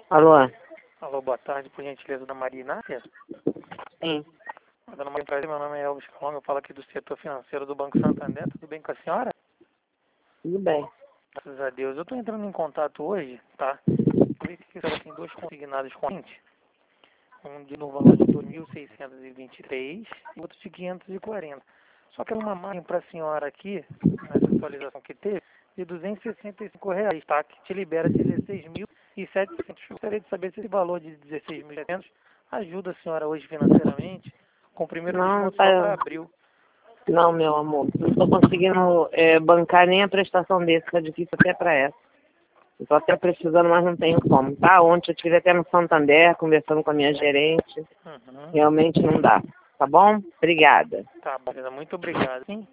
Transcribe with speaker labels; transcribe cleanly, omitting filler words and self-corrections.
Speaker 1: Alô?
Speaker 2: Alô, boa tarde, por gentileza, da Maria Inácia.
Speaker 1: Sim.
Speaker 2: Dona Maria Inácia, meu nome é Elvis Calonga, eu falo aqui do setor financeiro do Banco Santander. Tudo bem com a senhora?
Speaker 1: Tudo bem.
Speaker 2: Graças a Deus. Eu estou entrando em contato hoje, tá? Eu vi que a senhora tem dois consignados com a gente. Um no valor de 2.623 e outro de 540. Só que era uma margem para a senhora aqui, nessa atualização que teve, de R$ 265, tá? Que te libera 16.700. Gostaria de saber se esse valor de 16.700 ajuda a senhora hoje financeiramente, com o primeiro
Speaker 1: Não,
Speaker 2: desconto só para
Speaker 1: tá...
Speaker 2: abril.
Speaker 1: Não, meu amor. Não estou conseguindo bancar nem a prestação desse, tá difícil até para essa. Estou até precisando, mas não tenho como, tá? Ontem eu estive até no Santander, conversando com a minha gerente.
Speaker 2: Uhum.
Speaker 1: Realmente não dá. Tá bom? Obrigada.
Speaker 2: Tá, Marina, muito obrigado. Sim.